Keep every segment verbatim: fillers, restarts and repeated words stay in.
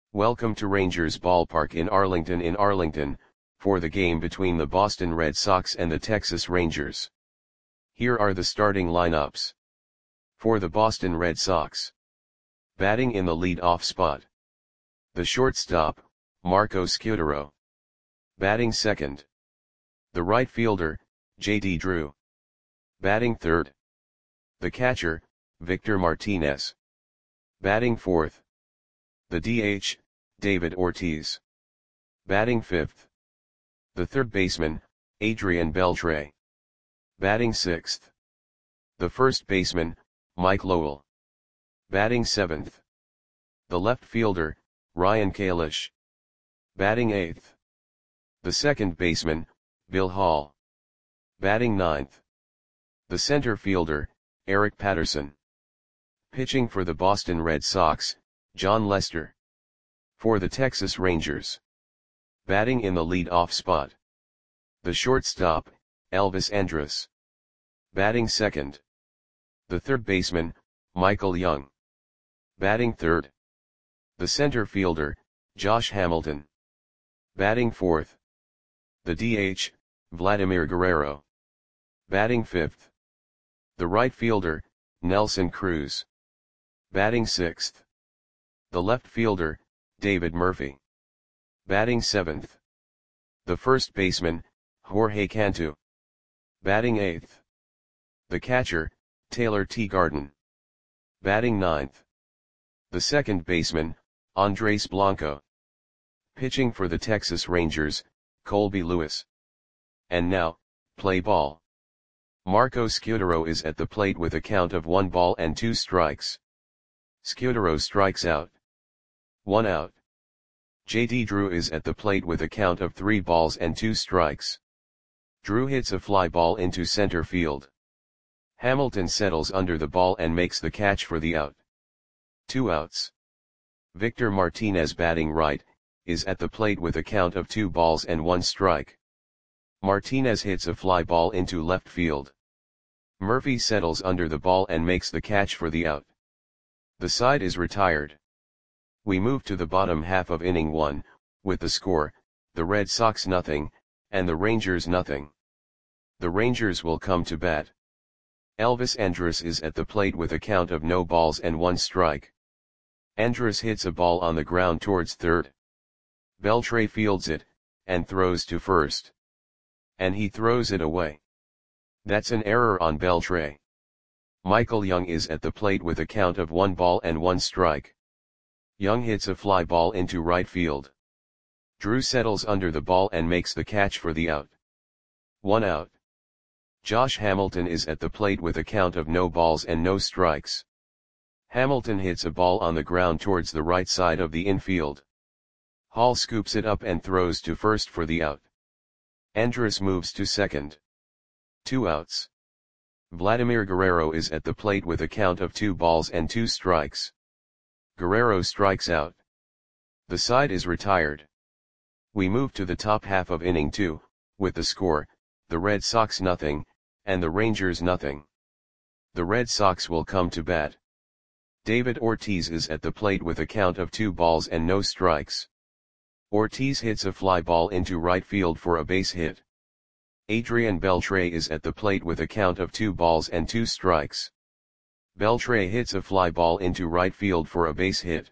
Welcome to Rangers Ballpark in Arlington in Arlington, for the game between the Boston Red Sox and the Texas Rangers. Here are the starting lineups. For the Boston Red Sox. Batting in the lead-off spot. The shortstop, Marco Scutaro. Batting second. The right fielder, J D Drew. Batting third. The catcher, Victor Martinez. Batting fourth. The D H, David Ortiz. Batting fifth. The third baseman, Adrian Beltre. Batting sixth. The first baseman, Mike Lowell. Batting seventh. The left fielder, Ryan Kalish. Batting eighth. The second baseman, Bill Hall. Batting ninth. The center fielder, Eric Patterson. Pitching for the Boston Red Sox, John Lester. For the Texas Rangers. Batting in the lead-off spot. The shortstop, Elvis Andrus. Batting second. The third baseman, Michael Young. Batting third. The center fielder, Josh Hamilton. Batting fourth. The D H, Vladimir Guerrero. Batting fifth. The right fielder, Nelson Cruz. Batting sixth. The left fielder, David Murphy. Batting seventh. The first baseman, Jorge Cantu. Batting eighth. The catcher, Taylor Teagarden. Batting ninth. The second baseman, Andres Blanco. Pitching for the Texas Rangers, Colby Lewis. And now, play ball. Marco Scutaro is at the plate with a count of one ball and two strikes. Scutaro strikes out. One out. J D Drew is at the plate with a count of three balls and two strikes. Drew hits a fly ball into center field. Hamilton settles under the ball and makes the catch for the out. Two outs. Victor Martinez, batting right, is at the plate with a count of two balls and one strike. Martinez hits a fly ball into left field. Murphy settles under the ball and makes the catch for the out. The side is retired. We move to the bottom half of inning one, with the score, the Red Sox nothing, and the Rangers nothing. The Rangers will come to bat. Elvis Andrus is at the plate with a count of no balls and one strike. Andrus hits a ball on the ground towards third. Beltre fields it, and throws to first. And he throws it away. That's an error on Beltre. Michael Young is at the plate with a count of one ball and one strike. Young hits a fly ball into right field. Drew settles under the ball and makes the catch for the out. One out. Josh Hamilton is at the plate with a count of no balls and no strikes. Hamilton hits a ball on the ground towards the right side of the infield. Hall scoops it up and throws to first for the out. Andrus moves to second. Two outs. Vladimir Guerrero is at the plate with a count of two balls and two strikes. Guerrero strikes out. The side is retired. We move to the top half of inning two, with the score, the Red Sox nothing, and the Rangers nothing. The Red Sox will come to bat. David Ortiz is at the plate with a count of two balls and no strikes. Ortiz hits a fly ball into right field for a base hit. Adrian Beltre is at the plate with a count of two balls and two strikes. Beltre hits a fly ball into right field for a base hit.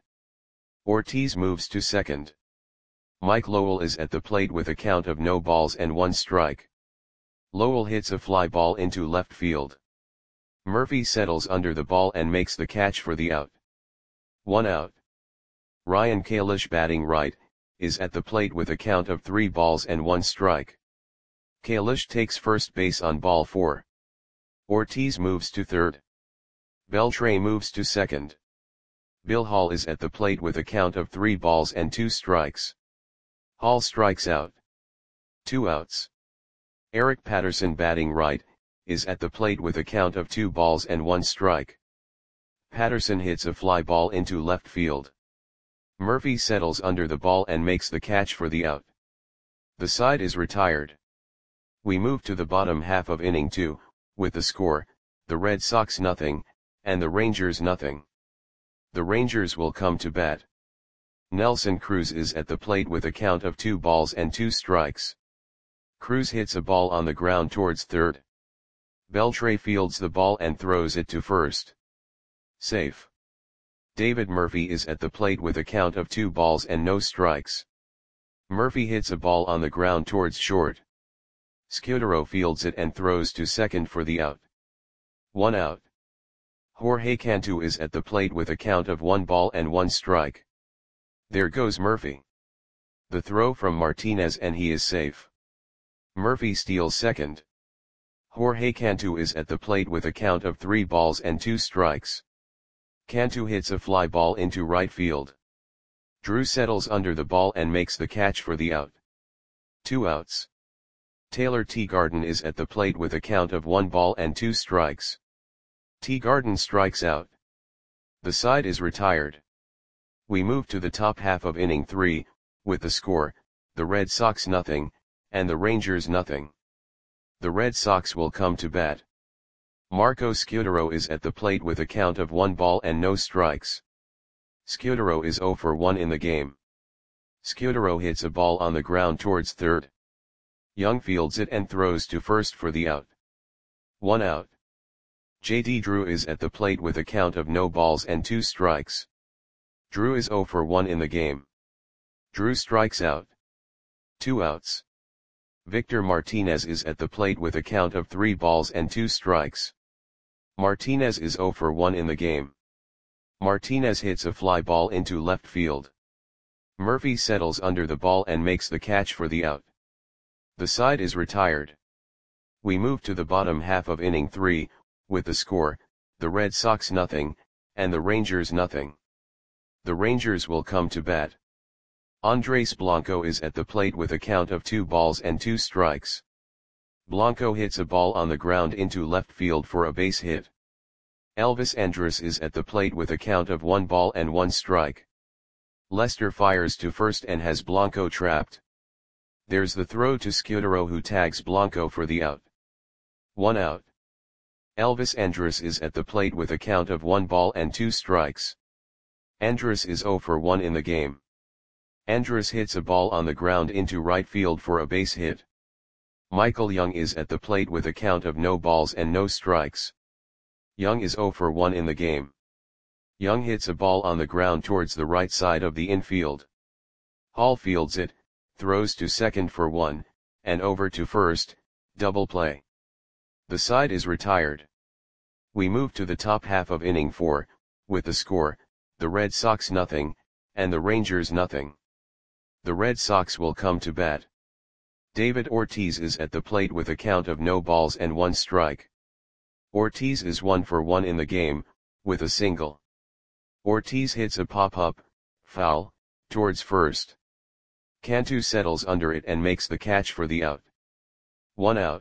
Ortiz moves to second. Mike Lowell is at the plate with a count of no balls and one strike. Lowell hits a fly ball into left field. Murphy settles under the ball and makes the catch for the out. One out. Ryan Kalish, batting right, is at the plate with a count of three balls and one strike. Kalish takes first base on ball four. Ortiz moves to third. Beltre moves to second. Bill Hall is at the plate with a count of three balls and two strikes. Hall strikes out. Two outs. Eric Patterson, batting right, is at the plate with a count of two balls and one strike. Patterson hits a fly ball into left field. Murphy settles under the ball and makes the catch for the out. The side is retired. We move to the bottom half of inning two, with the score, the Red Sox nothing, and the Rangers nothing. The Rangers will come to bat. Nelson Cruz is at the plate with a count of two balls and two strikes. Cruz hits a ball on the ground towards third. Beltre fields the ball and throws it to first. Safe. David Murphy is at the plate with a count of two balls and no strikes. Murphy hits a ball on the ground towards short. Scudero fields it and throws to second for the out. One out. Jorge Cantu is at the plate with a count of one ball and one strike. There goes Murphy. The throw from Martinez and he is safe. Murphy steals second. Jorge Cantu is at the plate with a count of three balls and two strikes. Cantu hits a fly ball into right field. Drew settles under the ball and makes the catch for the out. Two outs. Taylor Teagarden is at the plate with a count of one ball and two strikes. Teagarden strikes out. The side is retired. We move to the top half of inning three, with the score, the Red Sox nothing, and the Rangers nothing. The Red Sox will come to bat. Marco Scudero is at the plate with a count of one ball and no strikes. Scudero is zero for one in the game. Scudero hits a ball on the ground towards third. Young fields it and throws to first for the out. One out. J D Drew is at the plate with a count of no balls and two strikes. Drew is zero for one in the game. Drew strikes out. Two outs. Victor Martinez is at the plate with a count of three balls and two strikes. Martinez is zero for one in the game. Martinez hits a fly ball into left field. Murphy settles under the ball and makes the catch for the out. The side is retired. We move to the bottom half of inning three, with the score, the Red Sox nothing, and the Rangers nothing. The Rangers will come to bat. Andres Blanco is at the plate with a count of two balls and two strikes. Blanco hits a ball on the ground into left field for a base hit. Elvis Andrus is at the plate with a count of one ball and one strike. Lester fires to first and has Blanco trapped. There's the throw to Scudero who tags Blanco for the out. One out. Elvis Andrus is at the plate with a count of one ball and two strikes. Andrus is zero for one in the game. Andrus hits a ball on the ground into right field for a base hit. Michael Young is at the plate with a count of no balls and no strikes. Young is zero for one in the game. Young hits a ball on the ground towards the right side of the infield. Hall fields it, throws to second for one, and over to first, double play. The side is retired. We move to the top half of inning four, with the score, the Red Sox nothing, and the Rangers nothing. The Red Sox will come to bat. David Ortiz is at the plate with a count of no balls and one strike. Ortiz is one for one in the game, with a single. Ortiz hits a pop-up, foul, towards first. Cantu settles under it and makes the catch for the out. One out.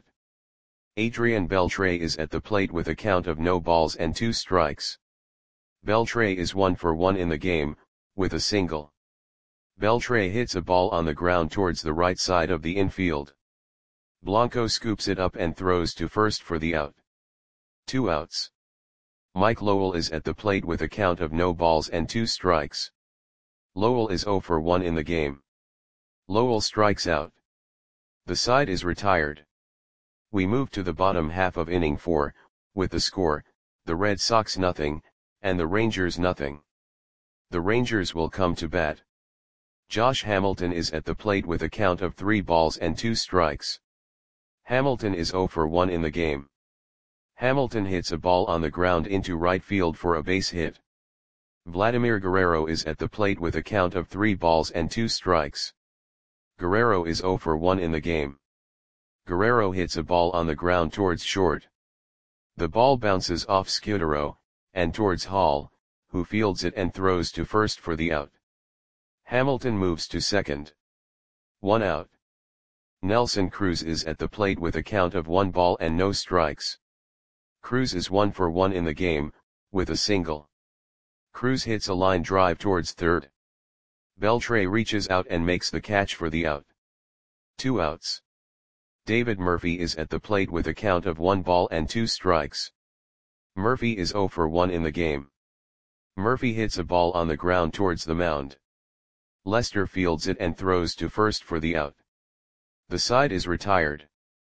Adrian Beltre is at the plate with a count of no balls and two strikes. Beltre is one for one in the game, with a single. Beltre hits a ball on the ground towards the right side of the infield. Blanco scoops it up and throws to first for the out. Two outs. Mike Lowell is at the plate with a count of no balls and two strikes. Lowell is zero for one in the game. Lowell strikes out. The side is retired. We move to the bottom half of inning four, with the score, the Red Sox nothing, and the Rangers nothing. The Rangers will come to bat. Josh Hamilton is at the plate with a count of three balls and two strikes. Hamilton is zero for one in the game. Hamilton hits a ball on the ground into right field for a base hit. Vladimir Guerrero is at the plate with a count of three balls and two strikes. Guerrero is zero for one in the game. Guerrero hits a ball on the ground towards short. The ball bounces off Scudero, and towards Hall, who fields it and throws to first for the out. Hamilton moves to second. One out. Nelson Cruz is at the plate with a count of one ball and no strikes. Cruz is one for one in the game, with a single. Cruz hits a line drive towards third. Beltre reaches out and makes the catch for the out. Two outs. David Murphy is at the plate with a count of one ball and two strikes. Murphy is zero for one in the game. Murphy hits a ball on the ground towards the mound. Lester fields it and throws to first for the out. The side is retired.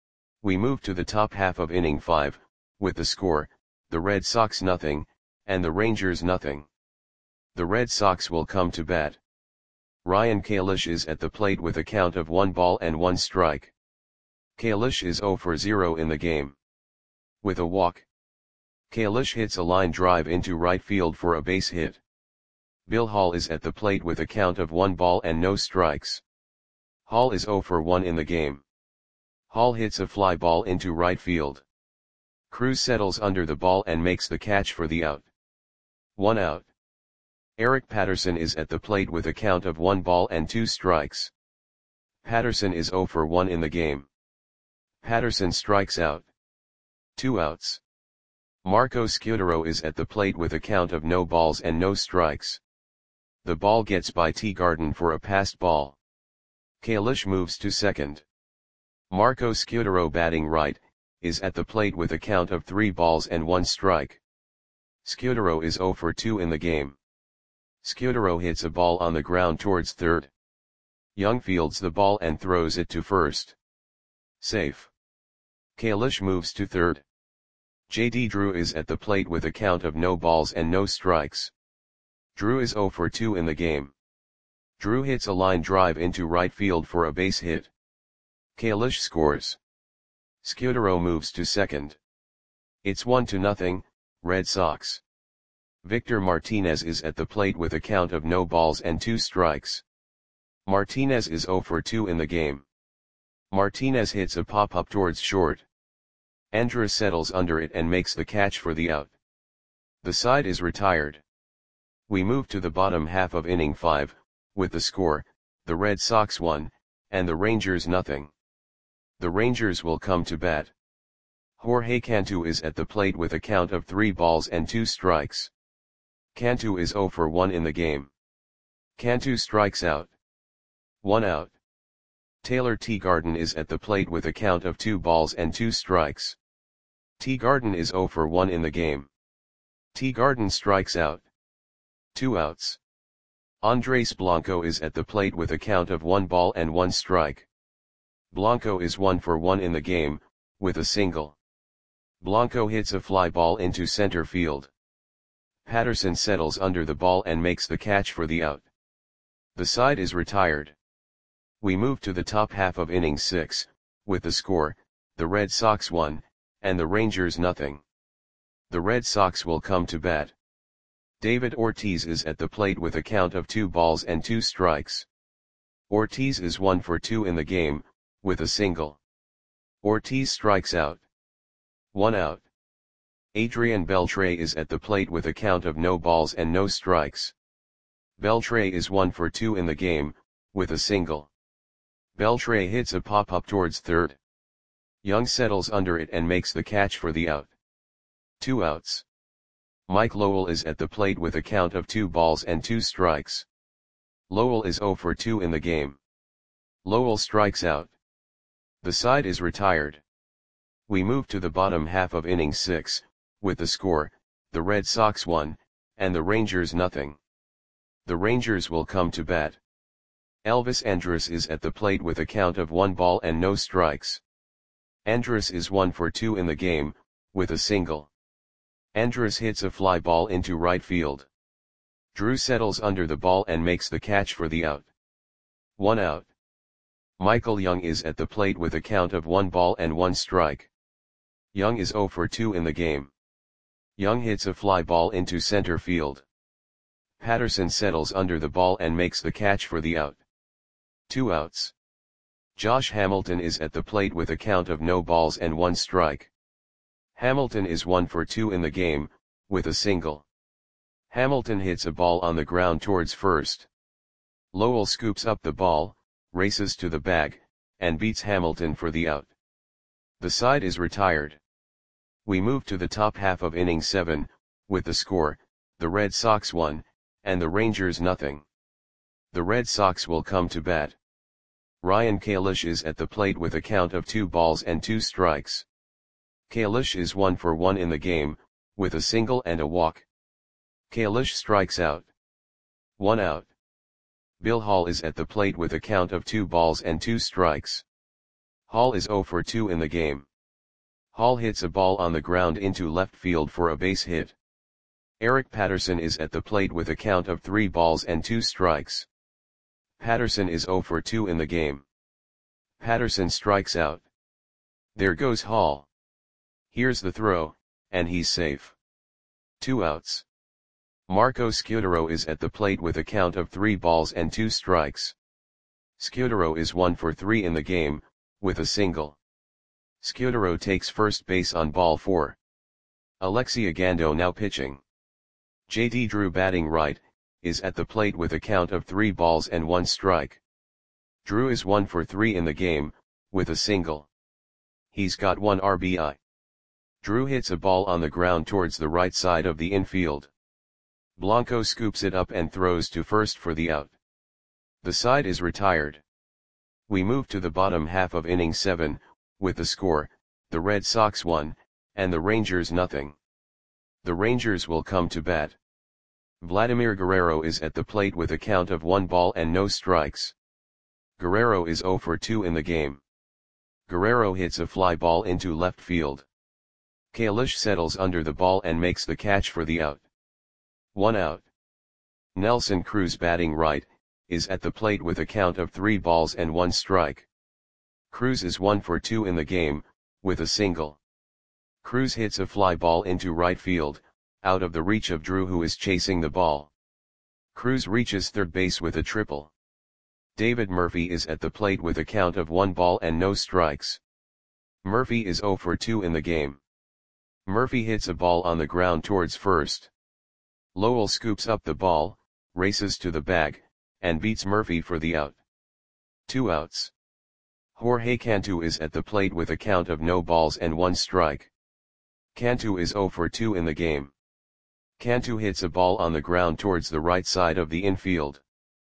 We move to the top half of inning five, with the score, the Red Sox nothing, and the Rangers nothing. The Red Sox will come to bat. Ryan Kalish is at the plate with a count of one ball and one strike. Kalish is zero for zero in the game. With a walk, Kalish hits a line drive into right field for a base hit. Bill Hall is at the plate with a count of one ball and no strikes. Hall is zero for one in the game. Hall hits a fly ball into right field. Cruz settles under the ball and makes the catch for the out. One out. Eric Patterson is at the plate with a count of one ball and two strikes. Patterson is zero for one in the game. Patterson strikes out. Two outs. Marco Scutaro is at the plate with a count of no balls and no strikes. The ball gets by Teeguarden for a passed ball. Kalish moves to second. Marco Scutaro, batting right, is at the plate with a count of three balls and one strike. Scutaro is zero for two in the game. Scutaro hits a ball on the ground towards third. Young fields the ball and throws it to first. Safe. Kalish moves to third. J D Drew is at the plate with a count of no balls and no strikes. Drew is zero for two in the game. Drew hits a line drive into right field for a base hit. Kalish scores. Scutaro moves to second. It's one to nothing, Red Sox. Victor Martinez is at the plate with a count of no balls and two strikes. Martinez is zero for two in the game. Martinez hits a pop-up towards short. Andrus settles under it and makes the catch for the out. The side is retired. We move to the bottom half of inning five, with the score, the Red Sox one, and the Rangers nothing. The Rangers will come to bat. Jorge Cantu is at the plate with a count of three balls and two strikes. Cantu is zero for one in the game. Cantu strikes out. One out. Taylor Teeguarden is at the plate with a count of two balls and two strikes. Teeguarden is zero for one in the game. Teeguarden strikes out. Two outs. Andres Blanco is at the plate with a count of one ball and one strike. Blanco is one for one in the game, with a single. Blanco hits a fly ball into center field. Patterson settles under the ball and makes the catch for the out. The side is retired. We move to the top half of inning six, with the score, the Red Sox one, and the Rangers nothing. The Red Sox will come to bat. David Ortiz is at the plate with a count of two balls and two strikes. Ortiz is one for two in the game, with a single. Ortiz strikes out. One out. Adrian Beltre is at the plate with a count of no balls and no strikes. Beltre is one for two in the game, with a single. Beltre hits a pop-up towards third. Young settles under it and makes the catch for the out. Two outs. Mike Lowell is at the plate with a count of two balls and two strikes. Lowell is zero for two in the game. Lowell strikes out. The side is retired. We move to the bottom half of inning six, with the score, the Red Sox one, and the Rangers nothing. The Rangers will come to bat. Elvis Andrus is at the plate with a count of one ball and no strikes. Andrus is one for two in the game, with a single. Andrus hits a fly ball into right field. Drew settles under the ball and makes the catch for the out. One out. Michael Young is at the plate with a count of one ball and one strike. Young is zero for two in the game. Young hits a fly ball into center field. Patterson settles under the ball and makes the catch for the out. Two outs. Josh Hamilton is at the plate with a count of no balls and one strike. Hamilton is one for two in the game, with a single. Hamilton hits a ball on the ground towards first. Lowell scoops up the ball, races to the bag, and beats Hamilton for the out. The side is retired. We move to the top half of inning seven, with the score, the Red Sox one, and the Rangers nothing. The Red Sox will come to bat. Ryan Kalish is at the plate with a count of two balls and two strikes. Kalish is one for one in the game, with a single and a walk. Kalish strikes out. One out. Bill Hall is at the plate with a count of two balls and two strikes. Hall is zero for two in the game. Hall hits a ball on the ground into left field for a base hit. Eric Patterson is at the plate with a count of three balls and two strikes. Patterson is zero for two in the game. Patterson strikes out. There goes Hall. Here's the throw, and he's safe. Two outs. Marco Scutaro is at the plate with a count of three balls and two strikes. Scutaro is one for three in the game, with a single. Scutaro takes first base on ball four. Alexi Ogando now pitching. J D Drew batting right, is at the plate with a count of three balls and one strike. Drew is one for three in the game, with a single. He's got one R B I. Drew hits a ball on the ground towards the right side of the infield. Blanco scoops it up and throws to first for the out. The side is retired. We move to the bottom half of inning seven, with the score, the Red Sox one, and the Rangers nothing. The Rangers will come to bat. Vladimir Guerrero is at the plate with a count of one ball and no strikes. Guerrero is zero for two in the game. Guerrero hits a fly ball into left field. Kalish settles under the ball and makes the catch for the out. One out. Nelson Cruz batting right, is at the plate with a count of three balls and one strike. Cruz is one for two in the game, with a single. Cruz hits a fly ball into right field, out of the reach of Drew who is chasing the ball. Cruz reaches third base with a triple. David Murphy is at the plate with a count of one ball and no strikes. Murphy is zero for two in the game. Murphy hits a ball on the ground towards first. Lowell scoops up the ball, races to the bag, and beats Murphy for the out. Two outs. Jorge Cantu is at the plate with a count of no balls and one strike. Cantu is zero for two in the game. Cantu hits a ball on the ground towards the right side of the infield.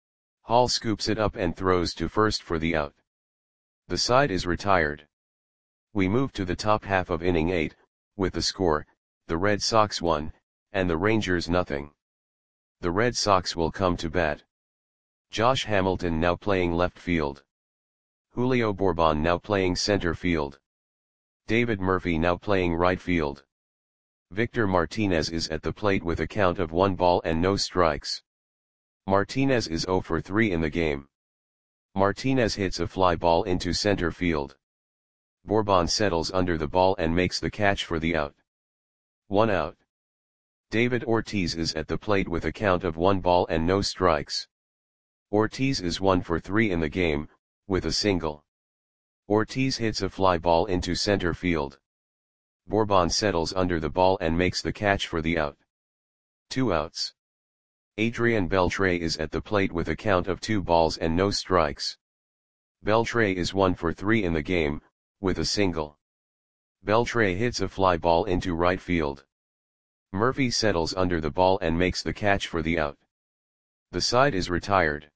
Hall scoops it up and throws to first for the out. The side is retired. We move to the top half of inning eight, with the score, the Red Sox one, and the Rangers nothing. The Red Sox will come to bat. Josh Hamilton now playing left field. Julio Bourbon now playing center field. David Murphy now playing right field. Victor Martinez is at the plate with a count of one ball and no strikes. Martinez is zero for three in the game. Martinez hits a fly ball into center field. Bourbon settles under the ball and makes the catch for the out. One out. David Ortiz is at the plate with a count of one ball and no strikes. Ortiz is one for three in the game, with a single. Ortiz hits a fly ball into center field. Bourbon settles under the ball and makes the catch for the out. Two outs. Adrian Beltre is at the plate with a count of two balls and no strikes. Beltre is one for three in the game, with a single. Beltre hits a fly ball into right field. Murphy settles under the ball and makes the catch for the out. The side is retired.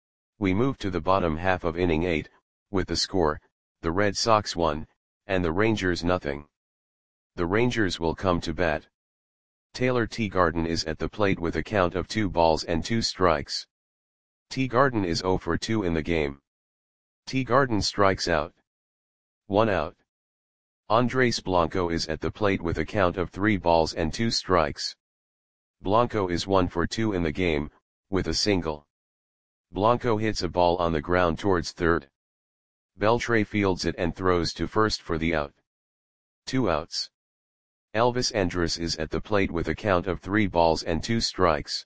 We move to the bottom half of inning eight, with the score, the Red Sox one, and the Rangers nothing. The Rangers will come to bat. Taylor Teagarden is at the plate with a count of two balls and two strikes. Teagarden is zero for two in the game. Teagarden strikes out. One out. Andres Blanco is at the plate with a count of three balls and two strikes. Blanco is one for two in the game, with a single. Blanco hits a ball on the ground towards third. Beltre fields it and throws to first for the out. Two outs. Elvis Andrus is at the plate with a count of three balls and two strikes.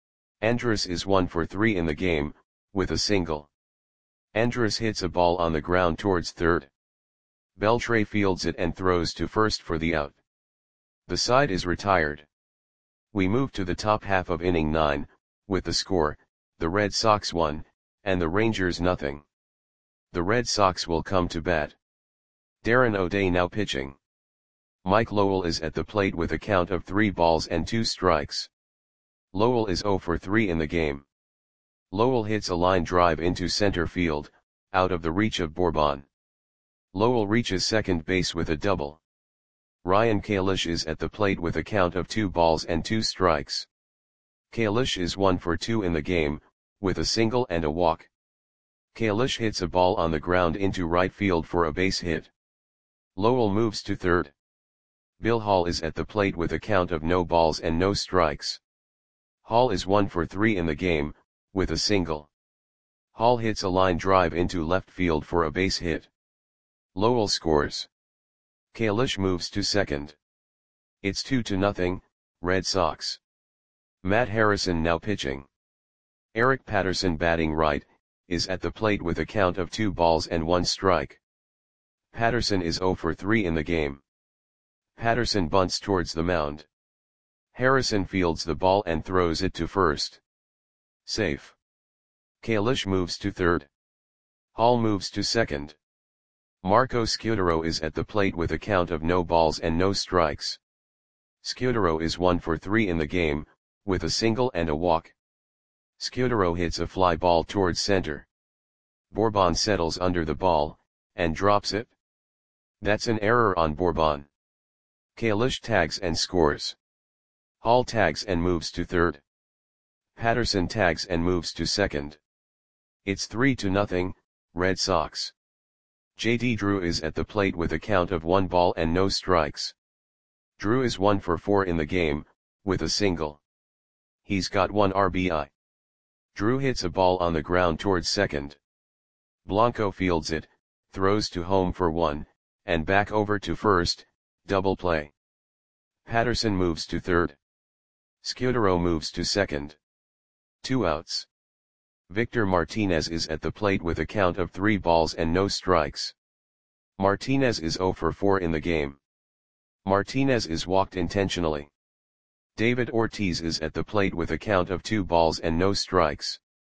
Andrus is one for three in the game, with a single. Andrus hits a ball on the ground towards third. Beltre fields it and throws to first for the out. The side is retired. We move to the top half of inning nine, with the score, the Red Sox one, and the Rangers nothing. The Red Sox will come to bat. Darren O'Day now pitching. Mike Lowell is at the plate with a count of three balls and two strikes. Lowell is zero for three in the game. Lowell hits a line drive into center field, out of the reach of Bourbon. Lowell reaches second base with a double. Ryan Kalish is at the plate with a count of two balls and two strikes. Kalish is one for two in the game, with a single and a walk. Kalish hits a ball on the ground into right field for a base hit. Lowell moves to third. Bill Hall is at the plate with a count of no balls and no strikes. Hall is one for three in the game, with a single. Hall hits a line drive into left field for a base hit. Lowell scores. Kalish moves to second. It's two to nothing, Red Sox. Matt Harrison now pitching. Eric Patterson batting right, is at the plate with a count of two balls and one strike. Patterson is zero for three in the game. Patterson bunts towards the mound. Harrison fields the ball and throws it to first. Safe. Kalish moves to third. Hall moves to second. Marco Scudero is at the plate with a count of no balls and no strikes. Scudero is one for three in the game, with a single and a walk. Scudero hits a fly ball towards center. Bourbon settles under the ball, and drops it. That's an error on Bourbon. Kalish tags and scores. Hall tags and moves to third. Patterson tags and moves to second. It's three to nothing, Red Sox. J D Drew is at the plate with a count of one ball and no strikes. Drew is one for four in the game, with a single. He's got one R B I. Drew hits a ball on the ground towards second. Blanco fields it, throws to home for one, and back over to first, double play. Patterson moves to third. Scudero moves to second. Two outs. Victor Martinez is at the plate with a count of three balls and no strikes. Martinez is zero for four in the game. Martinez is walked intentionally. David Ortiz is at the plate with a count of two balls and no strikes.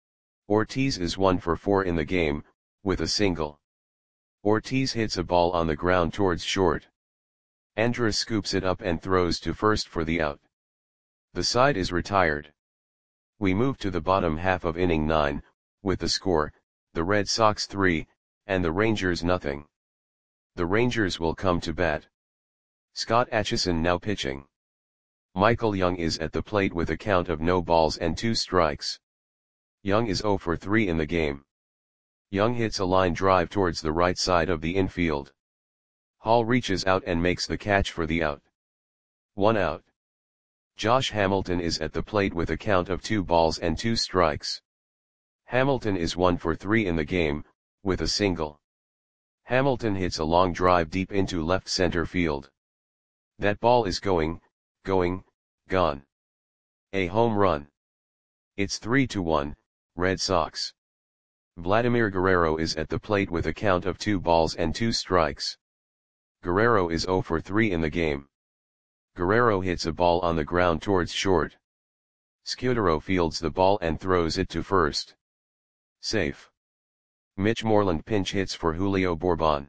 Ortiz is one for four in the game, with a single. Ortiz hits a ball on the ground towards short. Andrus scoops it up and throws to first for the out. The side is retired. We move to the bottom half of inning nine, with the score, the Red Sox three, and the Rangers nothing. The Rangers will come to bat. Scott Atchison now pitching. Michael Young is at the plate with a count of no balls and two strikes. Young is zero for three in the game. Young hits a line drive towards the right side of the infield. Hall reaches out and makes the catch for the out. One out. Josh Hamilton is at the plate with a count of two balls and two strikes. Hamilton is one for three in the game, with a single. Hamilton hits a long drive deep into left center field. That ball is going, going, gone. A home run. It's three to one, Red Sox. Vladimir Guerrero is at the plate with a count of two balls and two strikes. Guerrero is zero for three in the game. Guerrero hits a ball on the ground towards short. Scudero fields the ball and throws it to first. Safe. Mitch Moreland pinch hits for Julio Bourbon.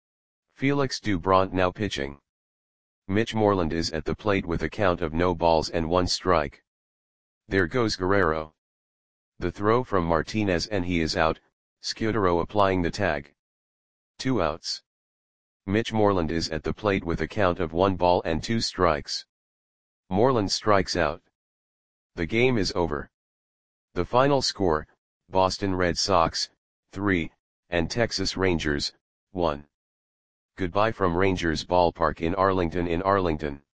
Felix Doubront now pitching. Mitch Moreland is at the plate with a count of no balls and one strike. There goes Guerrero. The throw from Martinez and he is out, Scudero applying the tag. Two outs. Mitch Moreland is at the plate with a count of one ball and two strikes. Moreland strikes out. The game is over. The final score, Boston Red Sox, three, and Texas Rangers, one. Goodbye from Rangers Ballpark in Arlington in Arlington.